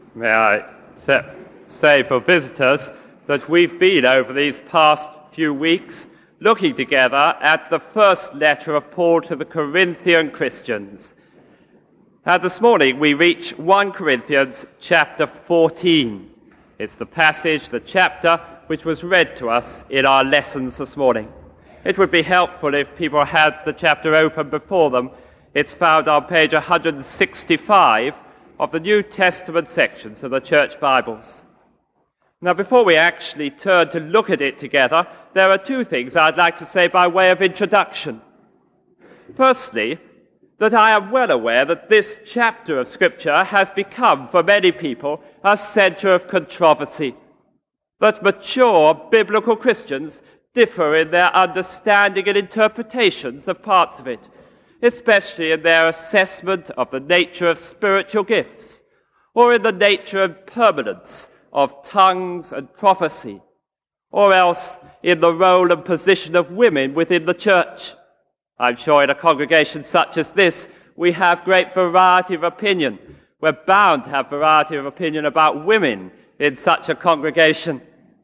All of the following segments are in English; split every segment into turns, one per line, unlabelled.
May I say for visitors that we've been over these past few weeks looking together at the first letter of Paul to the Corinthian Christians. And this morning we reach 1 Corinthians chapter 14. It's the passage, the chapter, which was read to us in our lessons this morning. It would be helpful if people had the chapter open before them. It's found on page 165 of the New Testament sections of the Church Bibles. Now, before we actually turn to look at it together, there are two things I'd like to say by way of introduction. Firstly, that I am well aware that this chapter of Scripture has become, for many people, a center of controversy. That mature biblical Christians differ in their understanding and interpretations of parts of it, especially in their assessment of the nature of spiritual gifts, or in the nature and permanence of tongues and prophecy, or else in the role and position of women within the church. I'm sure in a congregation such as this, we have great variety of opinion. We're bound to have variety of opinion about women in such a congregation.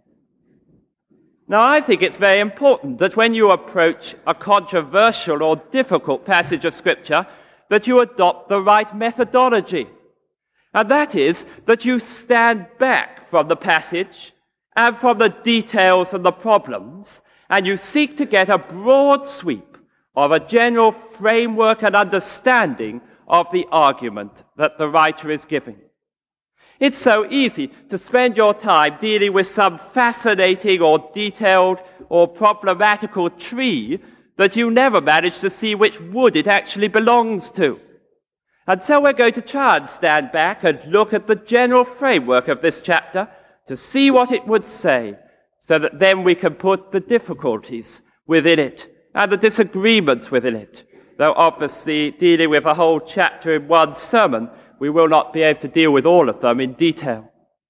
Now, I think it's very important that when you approach a controversial or difficult passage of Scripture, that you adopt the right methodology. And that is that you stand back from the passage and from the details and the problems, and you seek to get a broad sweep of a general framework and understanding of the argument that the writer is giving. It's so easy to spend your time dealing with some fascinating or detailed or problematical tree that you never manage to see which wood it actually belongs to. And so we're going to try and stand back and look at the general framework of this chapter to see what it would say, so that then we can put the difficulties within it and the disagreements within it. Though obviously dealing with a whole chapter in one sermon, we will not be able to deal with all of them in detail.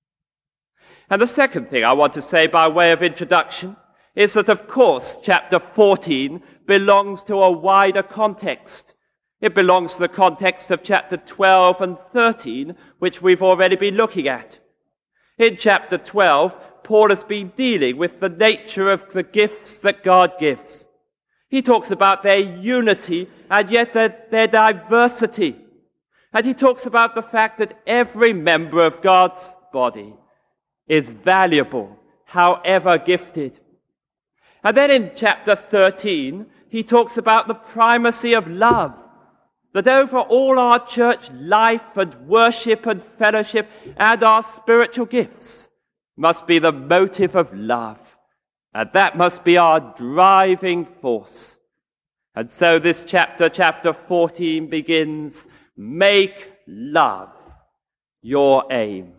And the second thing I want to say by way of introduction is that, of course, chapter 14 belongs to a wider context. It belongs to the context of chapter 12 and 13, which we've already been looking at. In chapter 12, Paul has been dealing with the nature of the gifts that God gives. He talks about their unity and yet their diversity. And he talks about the fact that every member of God's body is valuable, however gifted. And then in chapter 13, he talks about the primacy of love, that over all our church life and worship and fellowship and our spiritual gifts must be the motive of love. And that must be our driving force. And so this chapter 14, begins, "Make love your aim."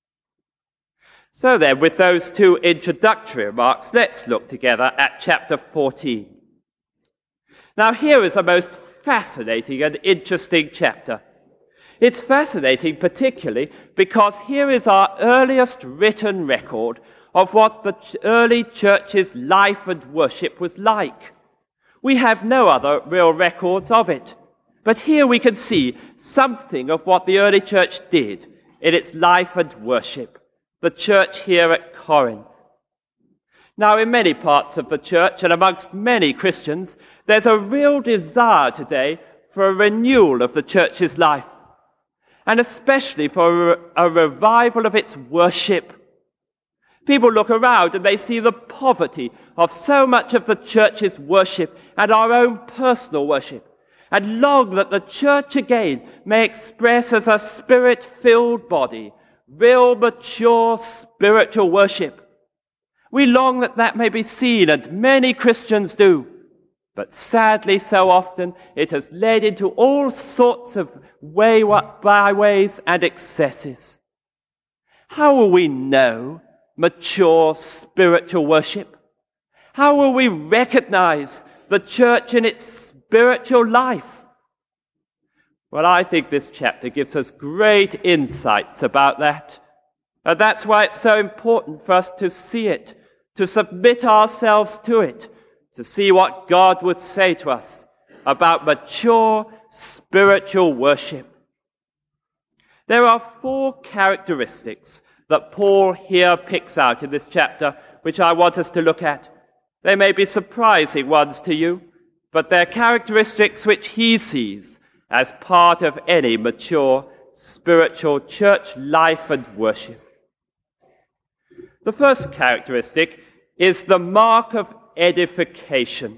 So then, with those two introductory remarks, let's look together at chapter 14. Now, here is a most fascinating and interesting chapter. It's fascinating particularly because here is our earliest written record of what the early church's life and worship was like. We have no other real records of it. But here we can see something of what the early church did in its life and worship, the church here at Corinth. Now, in many parts of the church and amongst many Christians, there's a real desire today for a renewal of the church's life, and especially for a revival of its worship. People look around and they see the poverty of so much of the church's worship and our own personal worship, and long that the church again may express as a spirit-filled body real, mature spiritual worship. We long that that may be seen, and many Christians do. But sadly, so often, it has led into all sorts of byways and excesses. How will we know mature spiritual worship? How will we recognize the church in its spiritual life? Well, I think this chapter gives us great insights about that. And that's why it's so important for us to see it, to submit ourselves to it, to see what God would say to us about mature spiritual worship. There are 4 characteristics that Paul here picks out in this chapter, which I want us to look at. They may be surprising ones to you, but they're characteristics which he sees as part of any mature spiritual church life and worship. The first characteristic is the mark of edification.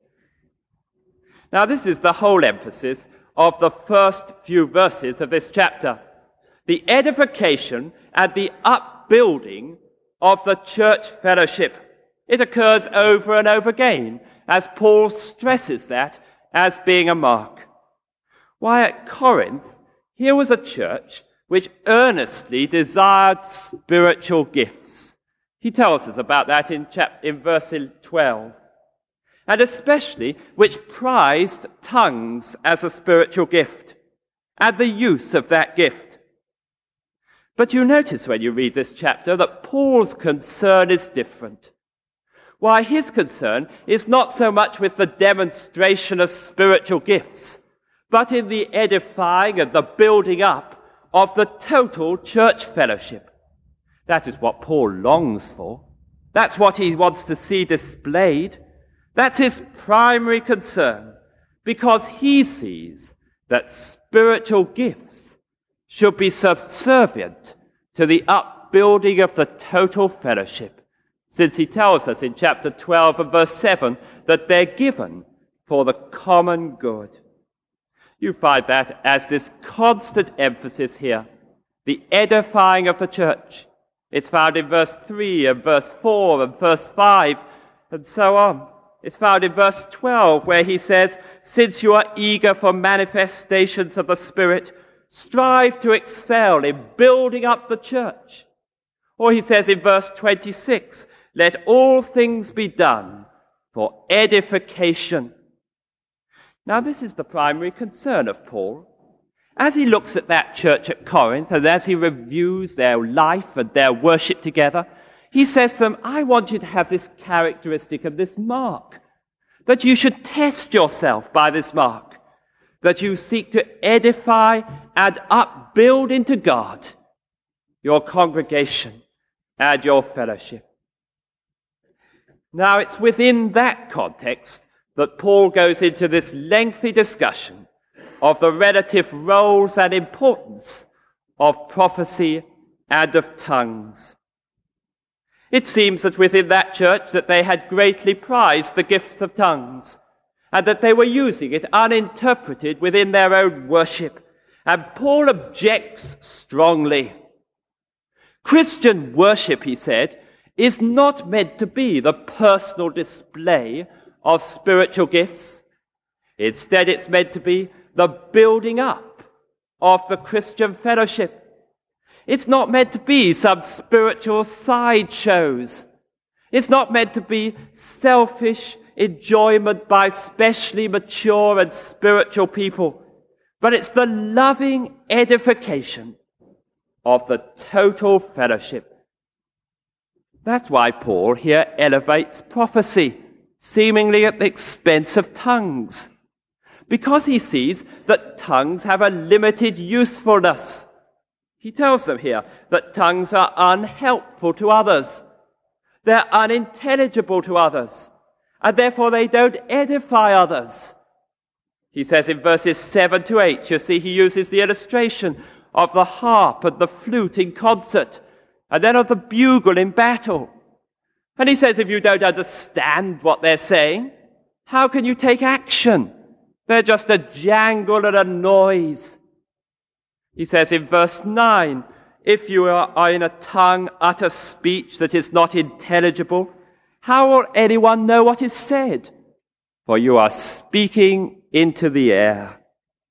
Now, this is the whole emphasis of the first few verses of this chapter. The edification and the upbuilding of the church fellowship. It occurs over and over again as Paul stresses that as being a mark. Why, at Corinth, here was a church which earnestly desired spiritual gifts. He tells us about that in verse 12. And especially which prized tongues as a spiritual gift and the use of that gift. But you notice when you read this chapter that Paul's concern is different. Why, his concern is not so much with the demonstration of spiritual gifts, but in the edifying and the building up of the total church fellowship. That is what Paul longs for. That's what he wants to see displayed. That's his primary concern, because he sees that spiritual gifts should be subservient to the upbuilding of the total fellowship, since he tells us in chapter 12 and verse 7 that they're given for the common good. You find that as this constant emphasis here, the edifying of the church. It's found in verse 3 and verse 4 and verse 5 and so on. It's found in verse 12 where he says, since you are eager for manifestations of the Spirit, strive to excel in building up the church. Or he says in verse 26, let all things be done for edification. Now this is the primary concern of Paul. As he looks at that church at Corinth and as he reviews their life and their worship together, he says to them, I want you to have this characteristic of this mark, that you should test yourself by this mark, that you seek to edify and upbuild into God your congregation and your fellowship. Now, it's within that context that Paul goes into this lengthy discussion of the relative roles and importance of prophecy and of tongues. It seems that within that church that they had greatly prized the gift of tongues, and that they were using it uninterpreted within their own worship. And Paul objects strongly. Christian worship, he said, is not meant to be the personal display of spiritual gifts. Instead, it's meant to be the building up of the Christian fellowship. It's not meant to be some spiritual sideshows. It's not meant to be selfish enjoyment by specially mature and spiritual people, but it's the loving edification of the total fellowship. That's why Paul here elevates prophecy, seemingly at the expense of tongues, because he sees that tongues have a limited usefulness. He tells them here that tongues are unhelpful to others. They're unintelligible to others, and therefore they don't edify others. He says in verses 7 to 8, you see, he uses the illustration of the harp and the flute in concert, and then of the bugle in battle. And he says, if you don't understand what they're saying, how can you take action? They're just a jangle and a noise. He says in verse 9, if you are in a tongue utter speech that is not intelligible, how will anyone know what is said? For you are speaking into the air.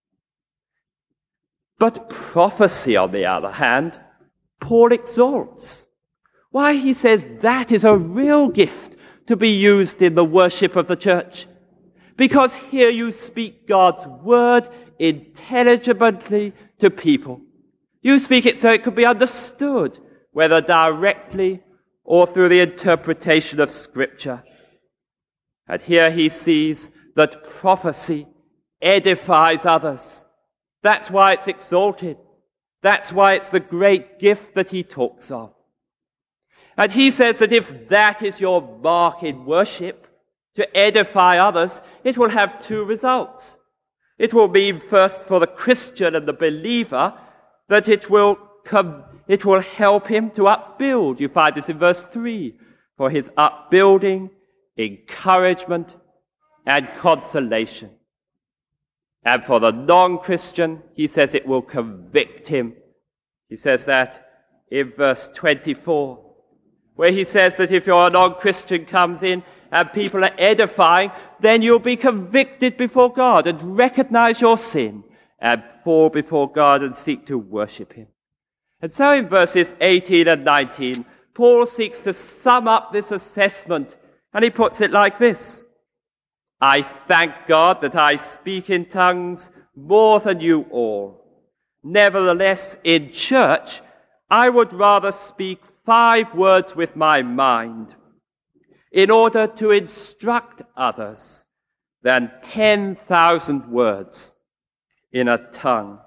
But prophecy, on the other hand, Paul exalts. Why, he says that is a real gift to be used in the worship of the church. Because here you speak God's word intelligibly to people. You speak it so it could be understood, whether directly or through the interpretation of Scripture. And here he sees that prophecy edifies others. That's why it's exalted. That's why it's the great gift that he talks of. And he says that if that is your mark in worship, to edify others, it will have two results. It will mean first for the Christian and the believer that it will help him to upbuild. You find this in verse 3, for his upbuilding, encouragement, and consolation. And for the non-Christian, he says it will convict him. He says that in verse 24, where he says that if your non-Christian comes in and people are edifying, then you'll be convicted before God and recognize your sin and fall before God and seek to worship him. And so in verses 18 and 19, Paul seeks to sum up this assessment, and he puts it like this: I thank God that I speak in tongues more than you all. Nevertheless, in church, I would rather speak 5 words with my mind in order to instruct others than 10,000 words in a tongue.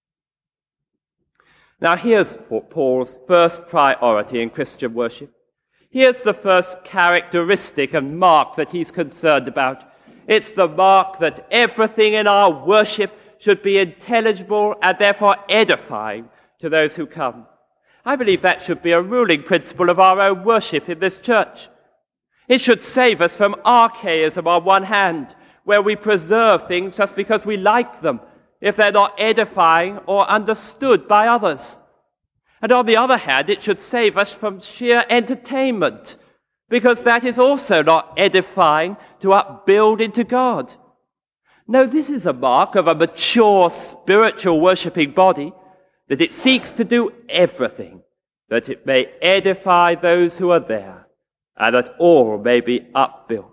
Now here's Paul's first priority in Christian worship. Here's the first characteristic and mark that he's concerned about. It's the mark that everything in our worship should be intelligible and therefore edifying to those who come. I believe that should be a ruling principle of our own worship in this church. It should save us from archaism on one hand, where we preserve things just because we like them, if they're not edifying or understood by others. And on the other hand, it should save us from sheer entertainment, because that is also not edifying to upbuild into God. No, this is a mark of a mature spiritual worshipping body, that it seeks to do everything that it may edify those who are there, and that all may be upbuilt.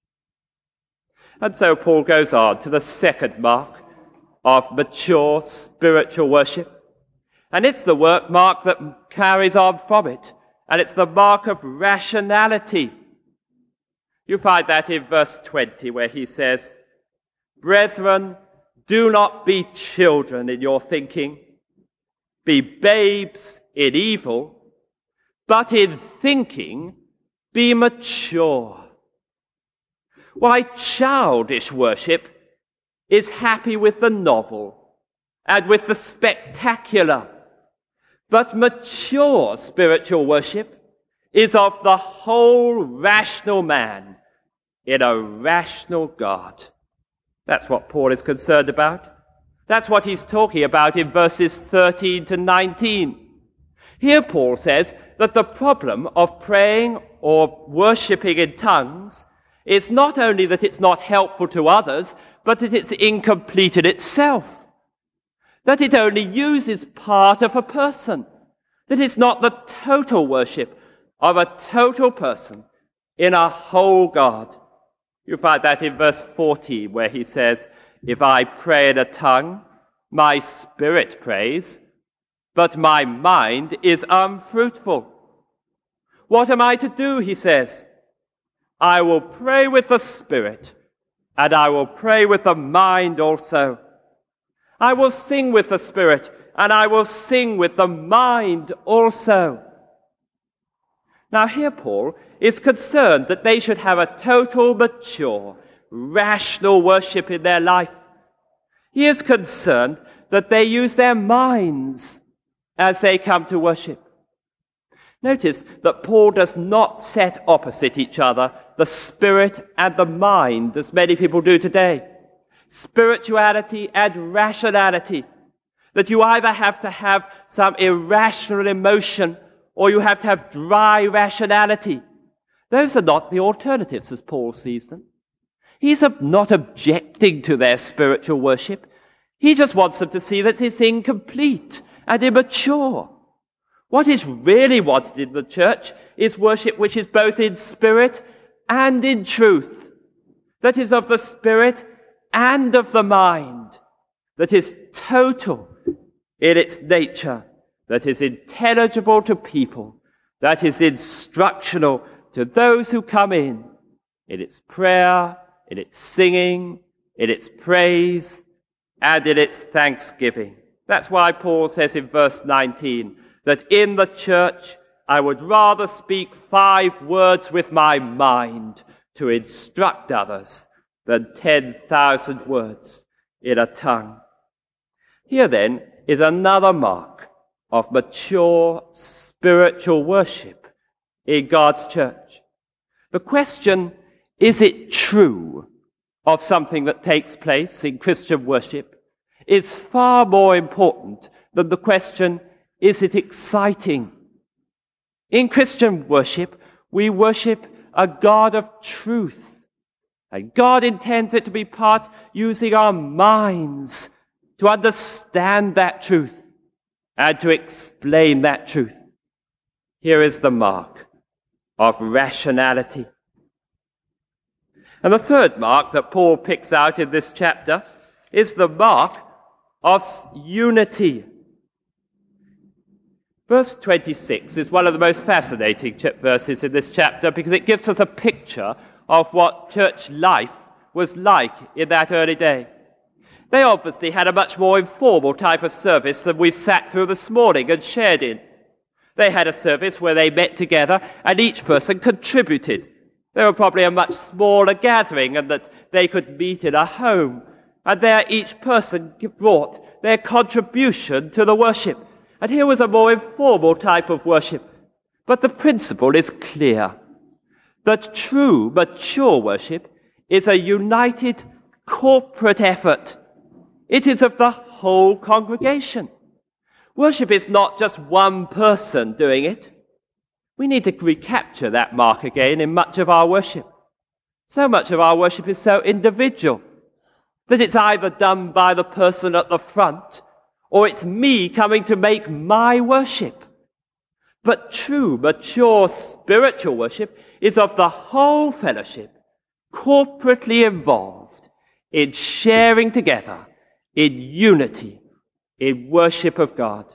And so Paul goes on to the second mark of mature spiritual worship. And it's the mark that carries on from it. And it's the mark of rationality. You find that in verse 20, where he says, Brethren, do not be children in your thinking. Be babes in evil, but in thinking be mature. Why, childish worship is happy with the novel and with the spectacular. But mature spiritual worship is of the whole rational man in a rational God. That's what Paul is concerned about. That's what he's talking about in verses 13 to 19. Here Paul says that the problem of praying or worshipping in tongues is not only that it's not helpful to others, but that it's incomplete in itself. That it only uses part of a person. That it's not the total worship of a total person in a whole God. You find that in verse 40, where he says, If I pray in a tongue, my spirit prays, but my mind is unfruitful. What am I to do, he says? I will pray with the spirit, and I will pray with the mind also. I will sing with the spirit, and I will sing with the mind also. Now here Paul is concerned that they should have a total, mature, rational worship in their life. He is concerned that they use their minds as they come to worship. Notice that Paul does not set opposite each other the spirit and the mind, as many people do today. Spirituality and rationality. That you either have to have some irrational emotion or you have to have dry rationality. Those are not the alternatives as Paul sees them. He's not objecting to their spiritual worship. He just wants them to see that it's incomplete and immature. What is really wanted in the church is worship which is both in spirit and in truth. That is of the spirit and of the mind. That is total in its nature. That is intelligible to people. That is instructional to those who come in its prayer, in its singing, in its praise, and in its thanksgiving. That's why Paul says in verse 19 that in the church I would rather speak 5 words with my mind to instruct others than 10,000 words in a tongue. Here then is another mark of mature spiritual worship in God's church. The question, is it true of something that takes place in Christian worship, is far more important than the question, is it exciting? In Christian worship, we worship a God of truth. And God intends it to be part using our minds to understand that truth and to explain that truth. Here is the mark of rationality. And the third mark that Paul picks out in this chapter is the mark of unity. Verse 26 is one of the most fascinating verses in this chapter because it gives us a picture of what church life was like in that early day. They obviously had a much more informal type of service than we've sat through this morning and shared in. They had a service where they met together and each person contributed. They were probably a much smaller gathering and that they could meet in a home. And there each person brought their contribution to the worship. And here was a more informal type of worship. But the principle is clear. That true, mature worship is a united corporate effort. It is of the whole congregation. Worship is not just one person doing it. We need to recapture that mark again in much of our worship. So much of our worship is so individual that it's either done by the person at the front or it's me coming to make my worship. But true, mature spiritual worship is of the whole fellowship, corporately involved in sharing together, in unity, in worship of God.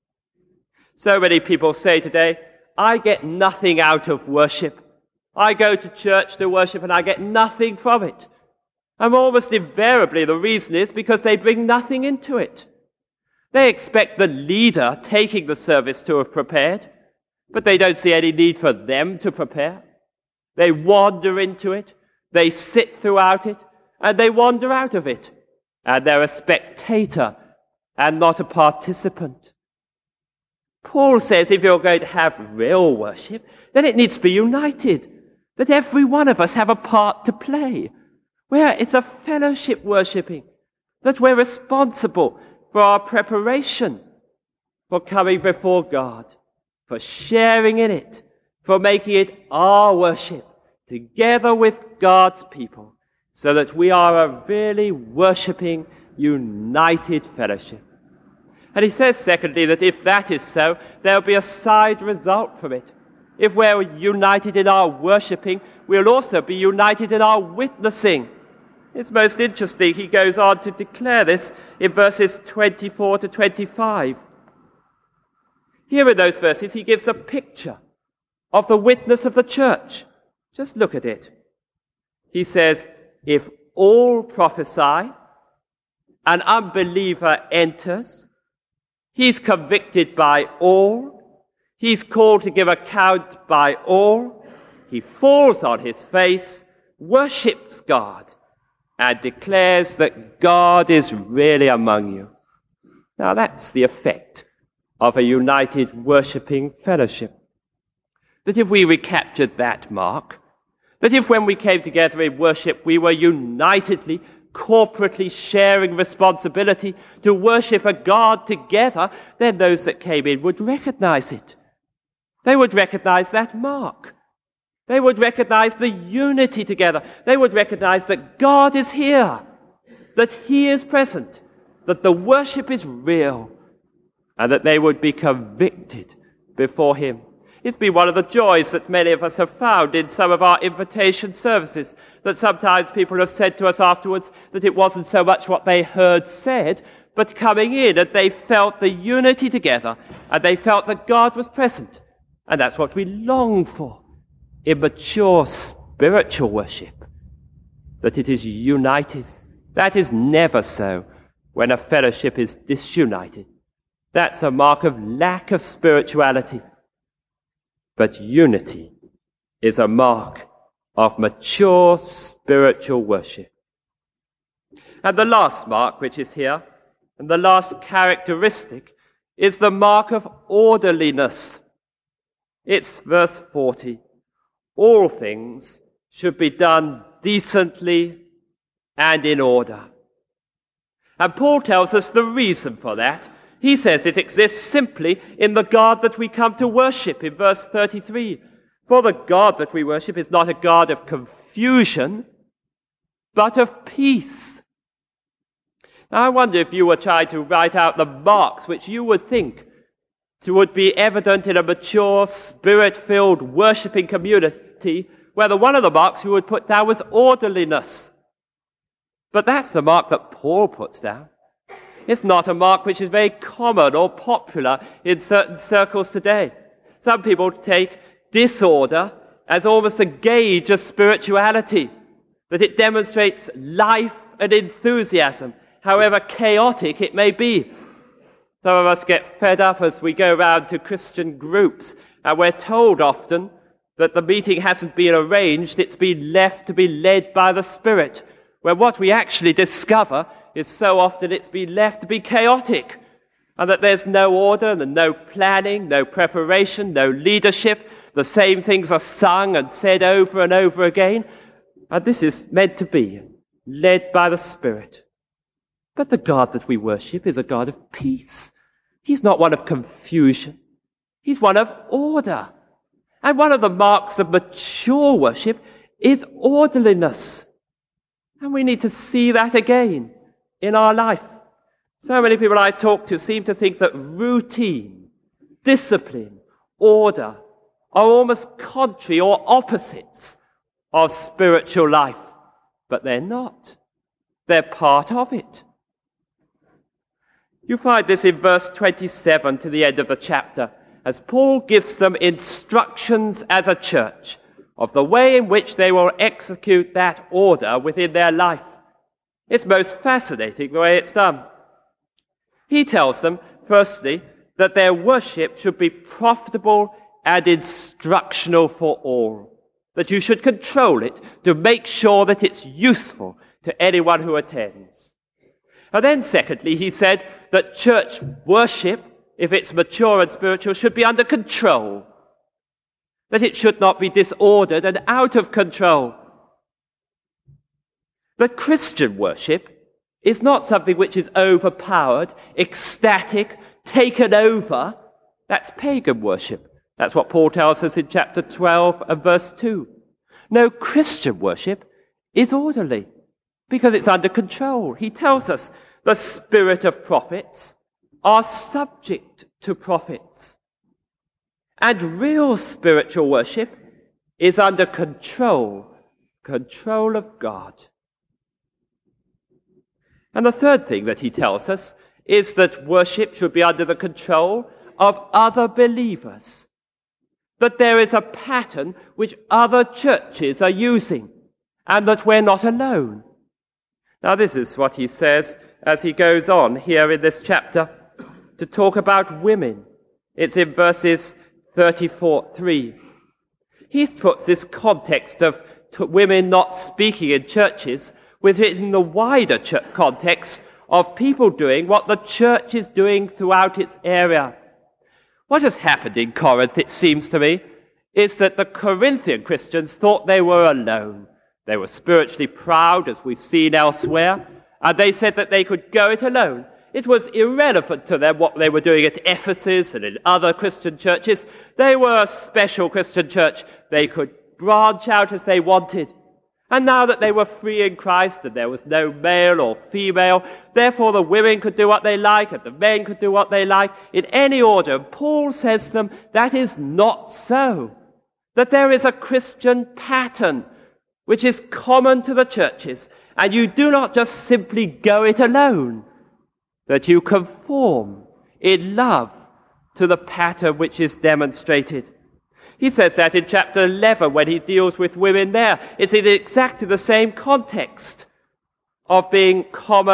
So many people say today, I get nothing out of worship. I go to church to worship and I get nothing from it. And almost invariably the reason is because they bring nothing into it. They expect the leader taking the service to have prepared, but they don't see any need for them to prepare. They wander into it, they sit throughout it, and they wander out of it. And they're a spectator and not a participant. Paul says if you're going to have real worship, then it needs to be united. That every one of us have a part to play. Where it's a fellowship worshipping. That we're responsible for our preparation, for coming before God, for sharing in it, for making it our worship, together with God's people, so that we are a really worshipping, united fellowship. And he says, secondly, that if that is so, there'll be a side result from it. If we're united in our worshipping, we'll also be united in our witnessing. It's most interesting, he goes on to declare this in verses 24 to 25. Here in those verses, he gives a picture of the witness of the church. Just look at it. He says, if all prophesy, an unbeliever enters, he's convicted by all, he's called to give account by all, he falls on his face, worships God, and declares that God is really among you. Now that's the effect of a united worshipping fellowship. That if we recaptured that mark, that if when we came together in worship we were unitedly, corporately sharing responsibility to worship a God together, then those that came in would recognize it. They would recognize that mark. They would recognize the unity together. They would recognize that God is here, that He is present, that the worship is real, and that they would be convicted before Him. It's been one of the joys that many of us have found in some of our invitation services, that sometimes people have said to us afterwards that it wasn't so much what they heard said, but coming in and they felt the unity together, and they felt that God was present. And that's what we long for in mature spiritual worship, that it is united. That is never so when a fellowship is disunited. That's a mark of lack of spirituality. But unity is a mark of mature spiritual worship. And the last mark which is here, and the last characteristic, is the mark of orderliness. It's verse 40. All things should be done decently and in order. And Paul tells us the reason for that. He says it exists simply in the God that we come to worship in verse 33. For the God that we worship is not a God of confusion, but of peace. Now I wonder if you were trying to write out the marks which you would think would be evident in a mature, spirit-filled, worshipping community, whether one of the marks you would put down was orderliness. But that's the mark that Paul puts down. It's not a mark which is very common or popular in certain circles today. Some people take disorder as almost a gauge of spirituality, that it demonstrates life and enthusiasm, however chaotic it may be. Some of us get fed up as we go around to Christian groups, and we're told often that the meeting hasn't been arranged, it's been left to be led by the Spirit, where what we actually discover is so often it's been left to be chaotic, and that there's no order and no planning, no preparation, no leadership. The same things are sung and said over and over again, and this is meant to be led by the Spirit. But the God that we worship is a God of peace. He's not one of confusion. He's one of order. And one of the marks of mature worship is orderliness. And we need to see that again in our life. So many people I talk to seem to think that routine, discipline, order are almost contrary or opposites of spiritual life. But they're not. They're part of it. You find this in verse 27 to the end of the chapter, as Paul gives them instructions as a church of the way in which they will execute that order within their life. It's most fascinating the way it's done. He tells them, firstly, that their worship should be profitable and instructional for all, that you should control it to make sure that it's useful to anyone who attends. And then secondly, he said that church worship, if it's mature and spiritual, should be under control, that it should not be disordered and out of control. That Christian worship is not something which is overpowered, ecstatic, taken over. That's pagan worship. That's what Paul tells us in chapter 12 and verse 2. No, Christian worship is orderly because it's under control. He tells us the spirit of prophets are subject to prophets. And real spiritual worship is under control of God. And the third thing that he tells us is that worship should be under the control of other believers. That there is a pattern which other churches are using, and that we're not alone. Now this is what he says as he goes on here in this chapter to talk about women. It's in verses 34:3. He puts this context of women not speaking in churches within the wider context of people doing what the church is doing throughout its area. What has happened in Corinth, it seems to me, is that the Corinthian Christians thought they were alone. They were spiritually proud, as we've seen elsewhere, and they said that they could go it alone. It was irrelevant to them what they were doing at Ephesus and in other Christian churches. They were a special Christian church. They could branch out as they wanted. And now that they were free in Christ and there was no male or female, therefore the women could do what they like and the men could do what they like in any order. And Paul says to them, that is not so. That there is a Christian pattern which is common to the churches, and you do not just simply go it alone, that you conform in love to the pattern which is demonstrated. He says that in chapter 11 when he deals with women there. It's in exactly the same context of being common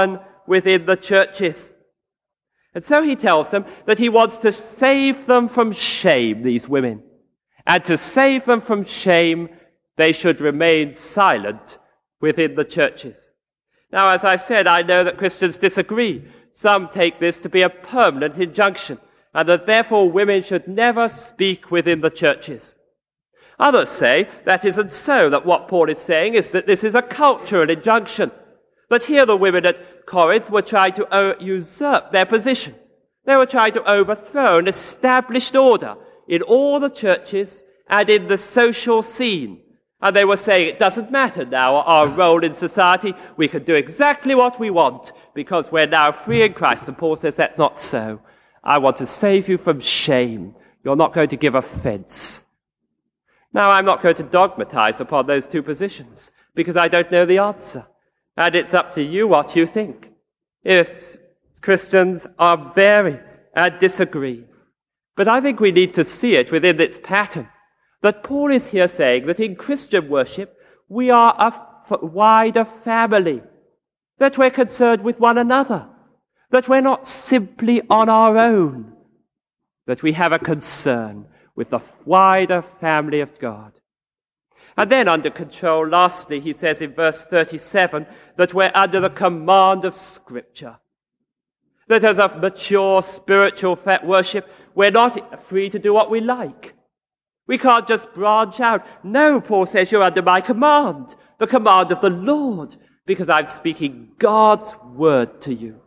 within the churches. And so he tells them that he wants to save them from shame, these women. And to save them from shame, they should remain silent within the churches. Now, as I said, I know that Christians disagree. Some take this to be a permanent injunction, and that therefore women should never speak within the churches. Others say that isn't so, that what Paul is saying is that this is a cultural injunction. But here the women at Corinth were trying to usurp their position. They were trying to overthrow an established order in all the churches and in the social scene. And they were saying it doesn't matter now our role in society. We can do exactly what we want because we're now free in Christ. And Paul says that's not so. I want to save you from shame. You're not going to give offense. Now, I'm not going to dogmatize upon those two positions because I don't know the answer. And it's up to you what you think. If Christians are vary and disagree. But I think we need to see it within its pattern. That Paul is here saying that in Christian worship, we are a wider family. That we're concerned with one another. That we're not simply on our own. That we have a concern with the wider family of God. And then under control, lastly, he says in verse 37, that we're under the command of Scripture. That as a mature spiritual worship, we're not free to do what we like. We can't just branch out. No, Paul says, you're under my command, the command of the Lord, because I'm speaking God's word to you.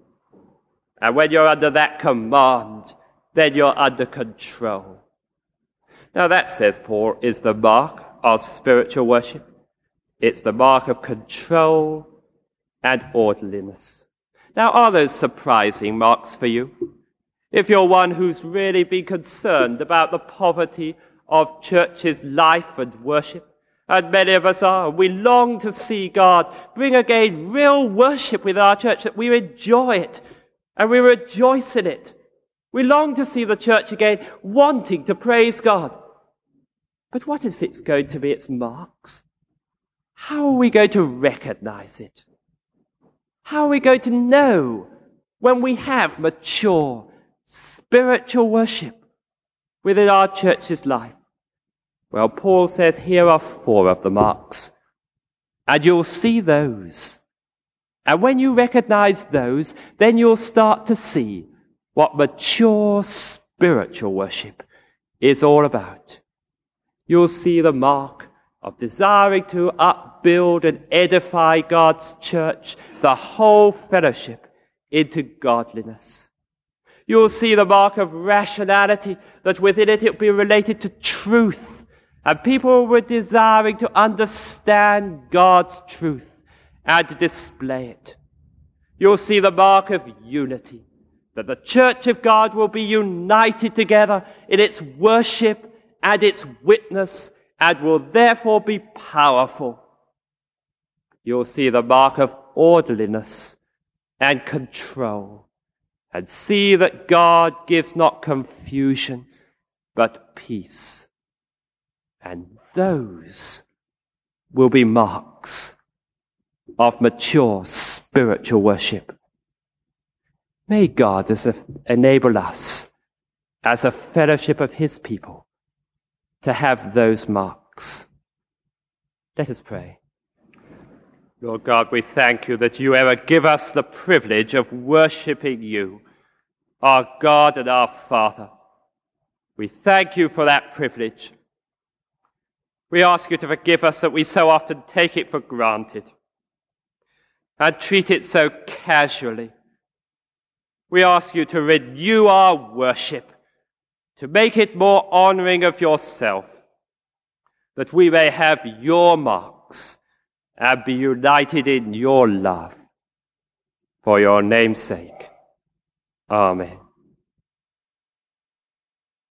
And when you're under that command, then you're under control. Now that, says Paul, is the mark of spiritual worship. It's the mark of control and orderliness. Now, are those surprising marks for you? If you're one who's really been concerned about the poverty of church's life and worship, and many of us are, we long to see God bring again real worship with our church, that we enjoy it and we rejoice in it. We long to see the church again wanting to praise God. But what is it going to be its marks? How are we going to recognize it? How are we going to know when we have mature spiritual worship within our church's life? Well, Paul says here are 4 of the marks, and you'll see those. And when you recognize those, then you'll start to see what mature spiritual worship is all about. You'll see the mark of desiring to upbuild and edify God's church, the whole fellowship, into godliness. You'll see the mark of rationality, that within it will be related to truth, and people were desiring to understand God's truth and to display it. You'll see the mark of unity, that the church of God will be united together in its worship and its witness, and will therefore be powerful. You'll see the mark of orderliness and control, and see that God gives not confusion, but peace. And those will be marks of mature spiritual worship. May God enable us as a fellowship of his people to have those marks. Let us pray. Lord God, we thank you that you ever give us the privilege of worshipping you, our God and our Father. We thank you for that privilege. We ask you to forgive us that we so often take it for granted and treat it so casually. We ask you to renew our worship, to make it more honoring of yourself, that we may have your marks and be united in your love. For your name's sake. Amen.